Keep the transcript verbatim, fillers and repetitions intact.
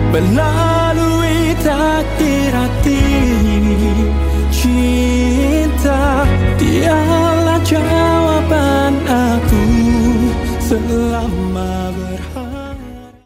melalui takdir hati. Cinta, dialah jawaban aku selama